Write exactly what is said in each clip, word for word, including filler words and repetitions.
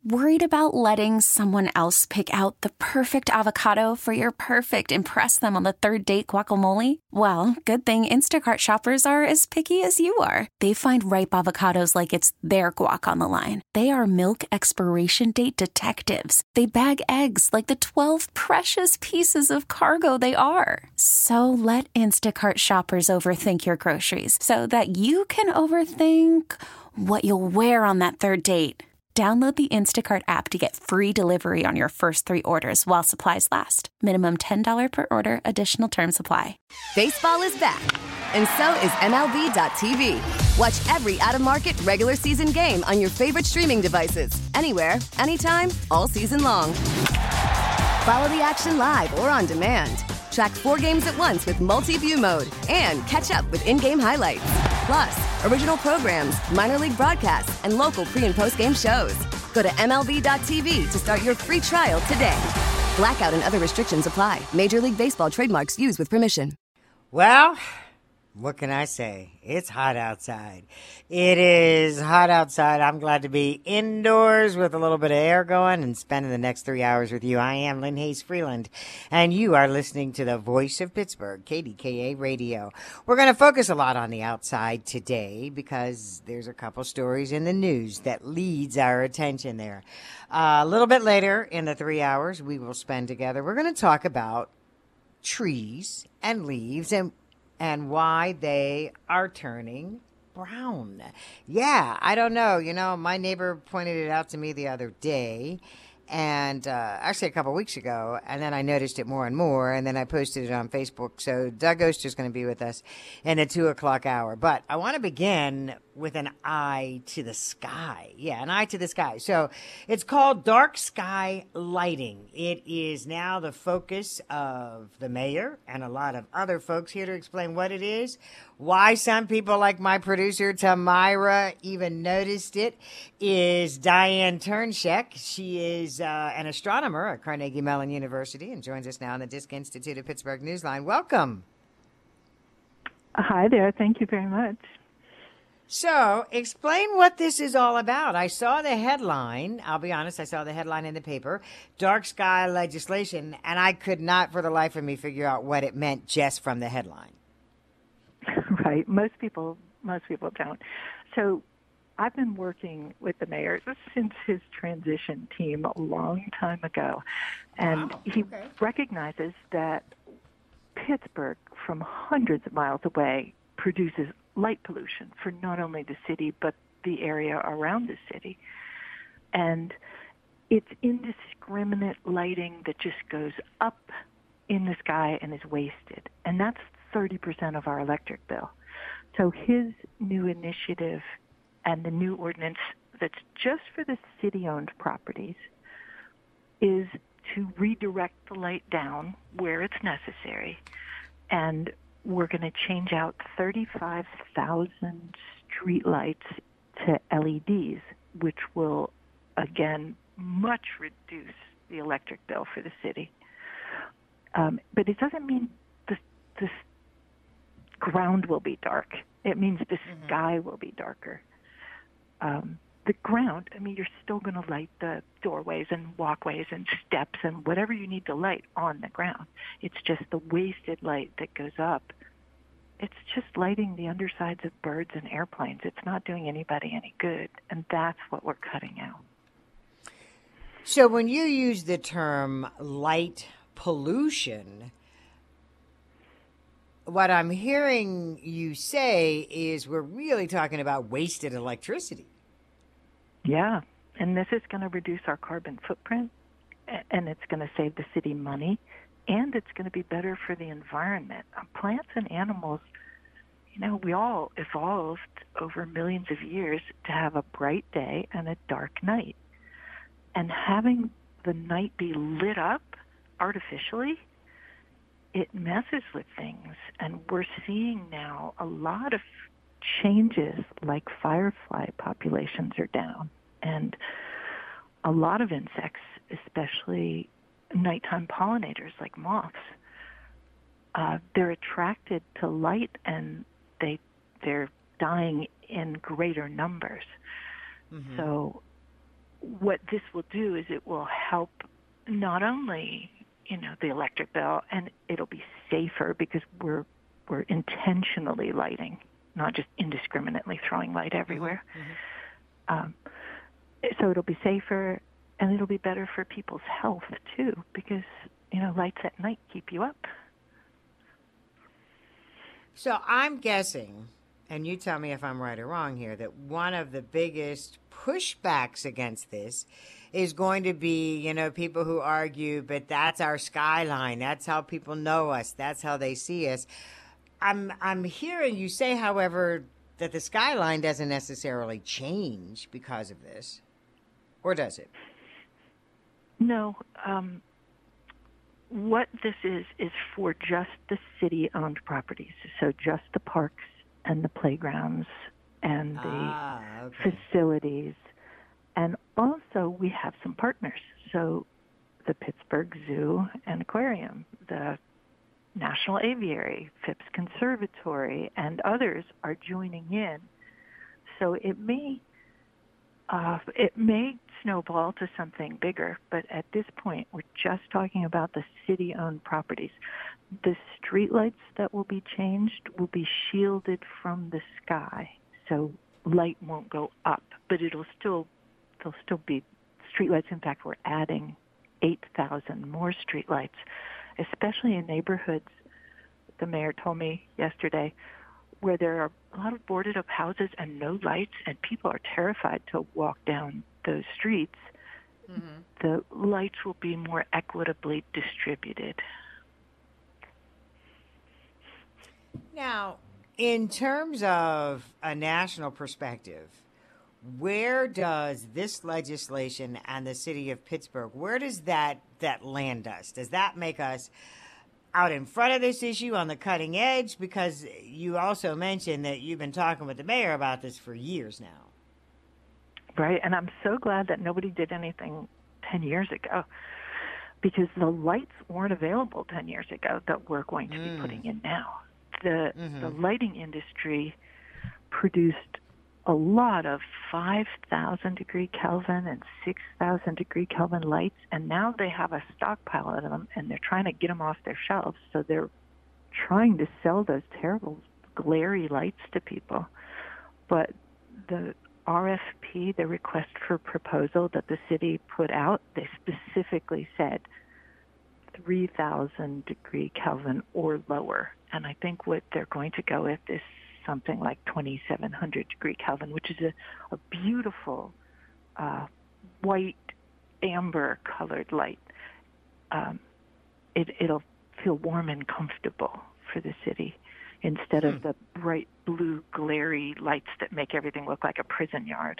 Worried about letting someone else pick out the perfect avocado for your perfect impress them on the third date guacamole? Well, good thing Instacart shoppers are as picky as you are. They find ripe avocados like it's their guac on the line. They are milk expiration date detectives. They bag eggs like the twelve precious pieces of cargo they are. So let Instacart shoppers overthink your groceries so that you can overthink what you'll wear on that third date. Download the Instacart app to get free delivery on your first three orders while supplies last. Minimum ten dollars per order. Additional terms apply. Baseball is back, and so is M L B dot T V. Watch every out-of-market regular season game on your favorite streaming devices. Anywhere, anytime, all season long. Follow the action live or on demand. Track four games at once with multi-view mode and catch up with in-game highlights. Plus, original programs, minor league broadcasts, and local pre- and post-game shows. Go to M L B dot T V to start your free trial today. Blackout and other restrictions apply. Major League Baseball trademarks used with permission. Well, what can I say? It's hot outside. It is hot outside. I'm glad to be indoors with a little bit of air going and spending the next three hours with you. I am Lynn Hayes Freeland, and you are listening to the Voice of Pittsburgh, K D K A Radio. We're going to focus a lot on the outside today because there's a couple stories in the news that leads our attention there. Uh, a little bit later in the three hours we will spend together, we're going to talk about trees and leaves and and why they are turning brown. Yeah, I don't know. You know, my neighbor pointed it out to me the other day, and uh, actually a couple weeks ago, and then I noticed it more and more, and then I posted it on Facebook. So Doug Oster's going to be with us in the two o'clock hour. But I want to begin with an eye to the sky. Yeah, an eye to the sky. So it's called dark sky lighting. It is now the focus of the mayor and a lot of other folks. Here to explain what it is, why some people like my producer Tamira even noticed it, is Diane Turnshek. She is uh, an astronomer at Carnegie Mellon University and joins us now on the Disk Institute of Pittsburgh Newsline. Welcome. Hi there. Thank you very much. So, explain what this is all about. I saw the headline. I'll be honest, I saw the headline in the paper, dark sky legislation, and I could not for the life of me figure out what it meant just from the headline. Right. Most people, most people don't. So, I've been working with the mayor since his transition team a long time ago, and wow. he okay. recognizes that Pittsburgh, from hundreds of miles away, produces light pollution for not only the city, but the area around the city. And it's indiscriminate lighting that just goes up in the sky and is wasted. And that's thirty percent of our electric bill. So his new initiative and the new ordinance that's just for the city-owned properties is to redirect the light down where it's necessary. And we're going to change out thirty-five thousand street lights to L E Ds, which will, again, much reduce the electric bill for the city. Um, but it doesn't mean the, the ground will be dark. It means the mm-hmm. sky will be darker. Um, the ground, I mean, you're still going to light the doorways and walkways and steps and whatever you need to light on the ground. It's just the wasted light that goes up. It's just lighting the undersides of birds and airplanes. It's not doing anybody any good, and that's what we're cutting out. So when you use the term light pollution, what I'm hearing you say is we're really talking about wasted electricity. Yeah, and this is going to reduce our carbon footprint, and it's going to save the city money, and it's going to be better for the environment. Plants and animals, you know, we all evolved over millions of years to have a bright day and a dark night. And having the night be lit up artificially, it messes with things. And we're seeing now a lot of changes, like firefly populations are down, and a lot of insects, especially nighttime pollinators like moths, uh, they're attracted to light, and they they're dying in greater numbers. Mm-hmm. So what this will do is it will help not only, you know, the electric bill, and it'll be safer because we're we're intentionally lighting, not just indiscriminately throwing light everywhere. Mm-hmm. Um, so it'll be safer, and it'll be better for people's health too, because, you know, lights at night keep you up. So I'm guessing, and you tell me if I'm right or wrong here, that one of the biggest pushbacks against this is going to be, you know, people who argue, but that's our skyline. That's how people know us. That's how they see us. I'm I'm hearing you say, however, that the skyline doesn't necessarily change because of this. Or does it? No. Um, what this is is for just the city-owned properties, so just the parks and the playgrounds and the ah, okay. facilities. And also we have some partners. So the Pittsburgh Zoo and Aquarium, the National Aviary, Phipps Conservatory, and others are joining in. So it may uh, it may snowball to something bigger, but at this point we're just talking about the city-owned properties. The streetlights that will be changed will be shielded from the sky, so light won't go up, but it'll still there'll still be streetlights. In fact, we're adding eight thousand more streetlights, especially in neighborhoods, the mayor told me yesterday, where there are a lot of boarded up houses and no lights, and people are terrified to walk down those streets. Mm-hmm. The lights will be more equitably distributed. Now, in terms of a national perspective, where does this legislation and the city of Pittsburgh, where does that, that land us? Does that make us out in front of this issue, on the cutting edge? Because you also mentioned that you've been talking with the mayor about this for years now. Right, and I'm so glad that nobody did anything ten years ago, because the lights weren't available ten years ago that we're going to mm. be putting in now. The mm-hmm. the lighting industry produced a lot of five thousand degree Kelvin and six thousand degree Kelvin lights, and now they have a stockpile of them, and they're trying to get them off their shelves, so they're trying to sell those terrible glary lights to people. But the R F P, the request for proposal that the city put out, they specifically said three thousand degree Kelvin or lower. And I think what they're going to go with is something like twenty-seven hundred degree Kelvin, which is a, a beautiful uh, white amber colored light. Um, it, it'll feel warm and comfortable for the city instead hmm. of the bright blue glary lights that make everything look like a prison yard.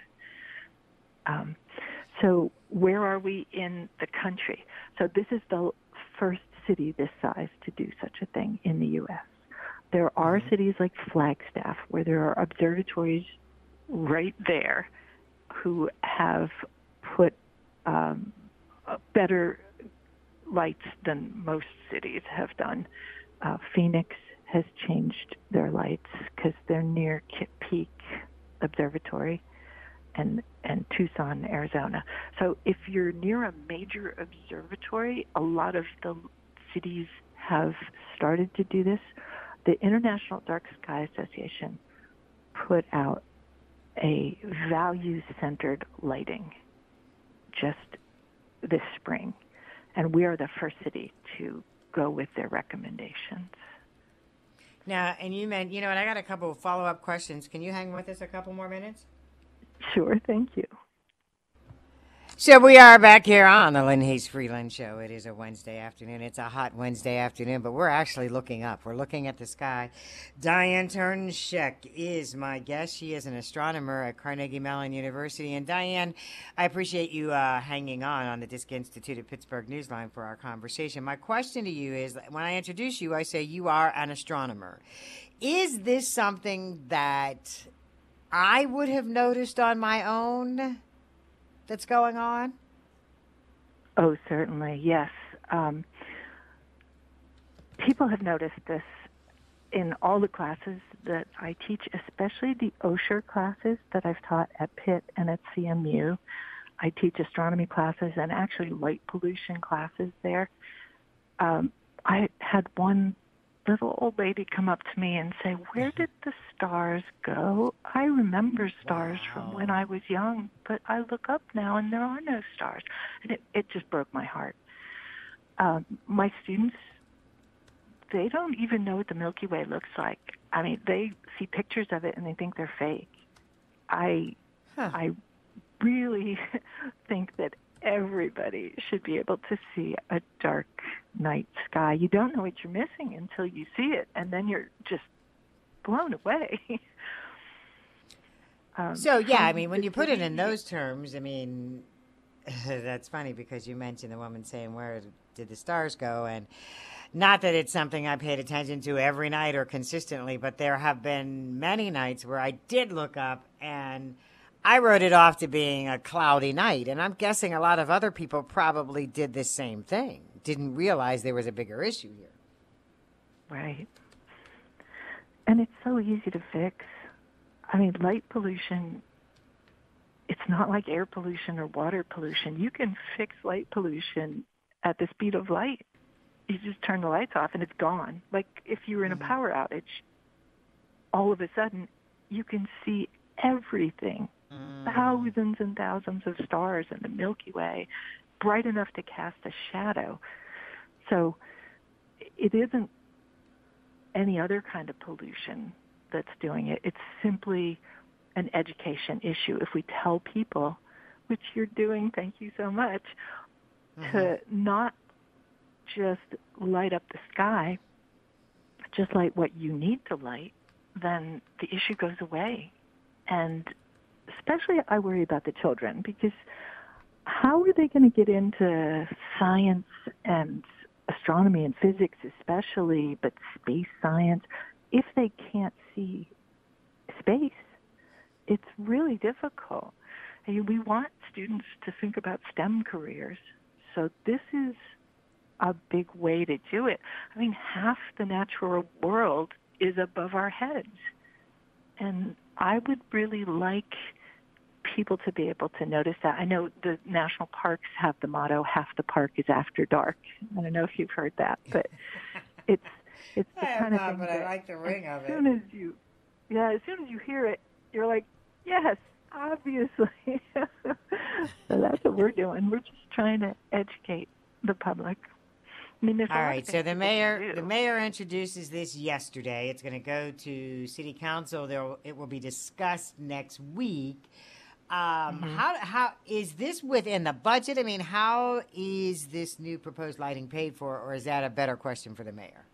Um, so where are we in the country? So this is the first city this size to do such a thing in the U S. There are mm-hmm. cities like Flagstaff where there are observatories right there who have put um, better lights than most cities have done. Uh, Phoenix has changed their lights because they're near Kitt Peak Observatory and, and Tucson, Arizona. So if you're near a major observatory, a lot of the cities have started to do this. The International Dark Sky Association put out a values-centered lighting just this spring, and we are the first city to go with their recommendations. Now, and you meant, you know, and I got a couple of follow-up questions. Can you hang with us a couple more minutes? Sure, thank you. So we are back here on the Lynn Hayes Freeland Show. It is a Wednesday afternoon. It's a hot Wednesday afternoon, but we're actually looking up. We're looking at the sky. Diane Turnshek is my guest. She is an astronomer at Carnegie Mellon University. And Diane, I appreciate you uh, hanging on on the Disk Institute of Pittsburgh Newsline for our conversation. My question to you is, when I introduce you, I say you are an astronomer. Is this something that I would have noticed on my own that's going on? Oh, certainly, yes. Um, people have noticed this in all the classes that I teach, especially the Osher classes that I've taught at Pitt and at C M U. I teach astronomy classes and actually light pollution classes there. Um, I had one little old lady come up to me and say, "Where did the stars go? I remember stars wow. from when I was young, but I look up now and there are no stars." And it, it just broke my heart. Um, my students, they don't even know what the Milky Way looks like. I mean, they see pictures of it and they think they're fake. I, huh. I really think that everybody should be able to see a dark night sky. You don't know what you're missing until you see it, and then you're just blown away. um, so, yeah, I mean, when you put it in those terms, I mean, that's funny because you mentioned the woman saying, "Where did the stars go?" And not that it's something I paid attention to every night or consistently, but there have been many nights where I did look up and I wrote it off to being a cloudy night, and I'm guessing a lot of other people probably did the same thing, didn't realize there was a bigger issue here. Right. And it's so easy to fix. I mean, light pollution, it's not like air pollution or water pollution. You can fix light pollution at the speed of light. You just turn the lights off and it's gone. Like if you were in mm-hmm. a power outage, all of a sudden you can see everything. Thousands and thousands of stars in the Milky Way, bright enough to cast a shadow. So it isn't any other kind of pollution that's doing it. It's simply an education issue. If we tell people, which you're doing, thank you so much, mm-hmm. to not just light up the sky, just light what you need to light, then the issue goes away. And especially I worry about the children, because how are they going to get into science and astronomy and physics especially, but space science, if they can't see space? It's really difficult. I mean, we want students to think about STEM careers, so this is a big way to do it. I mean, half the natural world is above our heads, and I would really like people to be able to notice that. I know the national parks have the motto, "Half the park is after dark." I don't know if you've heard that, but it's it's the I kind of not, thing but that I like the ring of as it. Soon as you, yeah, as soon as you hear it, you're like, yes, obviously. So that's what we're doing. We're just trying to educate the public. I mean, all right, so the mayor the mayor introduces this yesterday. It's going to go to city council. There, it will be discussed next week. Um, mm-hmm. How how is this within the budget? I mean, how is this new proposed lighting paid for, or is that a better question for the mayor?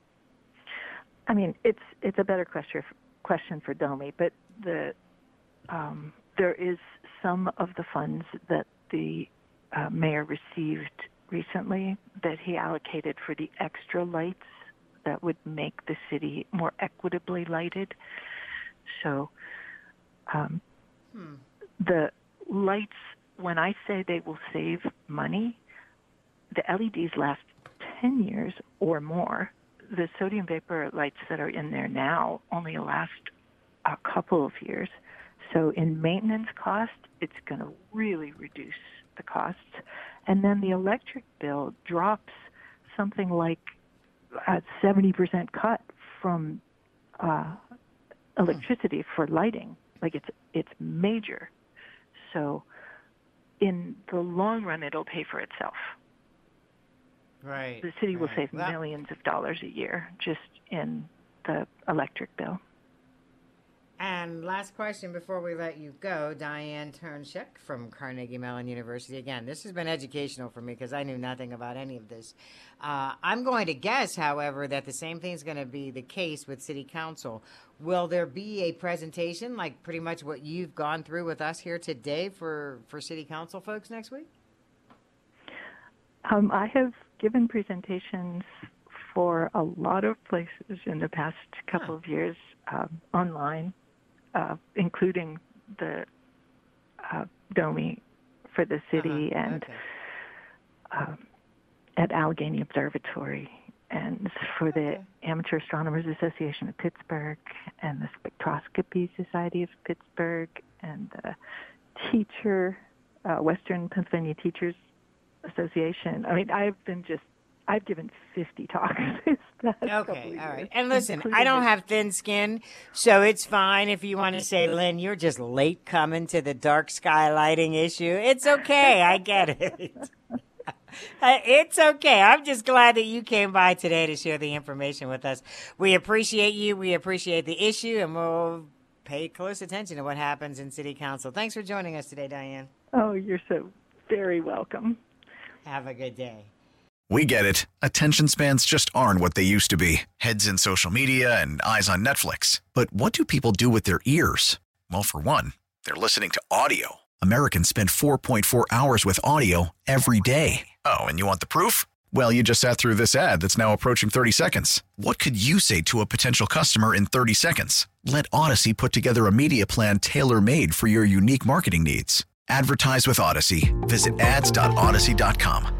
I mean, it's it's a better question question for Domi, but the um, there is some of the funds that the uh, mayor received recently that he allocated for the extra lights that would make the city more equitably lighted. So um, hmm. the lights, when I say they will save money, the L E Ds last ten years or more. The sodium vapor lights that are in there now only last a couple of years. So in maintenance cost, it's going to really reduce the costs. And then the electric bill drops something like a seventy percent cut from uh, electricity for lighting. Like it's it's major. So in the long run, it'll pay for itself. Right. The city will right. save well, millions of dollars a year just in the electric bill. And last question before we let you go, Diane Turnshek from Carnegie Mellon University. Again, this has been educational for me because I knew nothing about any of this. Uh, I'm going to guess, however, that the same thing is going to be the case with City Council. Will there be a presentation like pretty much what you've gone through with us here today for, for City Council folks next week? Um, I have given presentations for a lot of places in the past couple huh. of years um, online. Uh, including the uh, Domi for the city uh-huh. and okay. uh, at Allegheny Observatory and for the okay. Amateur Astronomers Association of Pittsburgh and the Spectroscopy Society of Pittsburgh and the Teacher uh, Western Pennsylvania Teachers Association. I mean, I've been just, I've given fifty talks. Okay, all right. And listen, I don't have thin skin, so it's fine if you want to say, Lynn, you're just late coming to the dark sky lighting issue. It's okay. I get it. It's okay. I'm just glad that you came by today to share the information with us. We appreciate you. We appreciate the issue, and we'll pay close attention to what happens in City Council. Thanks for joining us today, Diane. Oh, you're so very welcome. Have a good day. We get it. Attention spans just aren't what they used to be. Heads in social media and eyes on Netflix. But what do people do with their ears? Well, for one, they're listening to audio. Americans spend four point four hours with audio every day. Oh, and you want the proof? Well, you just sat through this ad that's now approaching thirty seconds. What could you say to a potential customer in thirty seconds? Let Odyssey put together a media plan tailor-made for your unique marketing needs. Advertise with Odyssey. Visit ads dot odyssey dot com.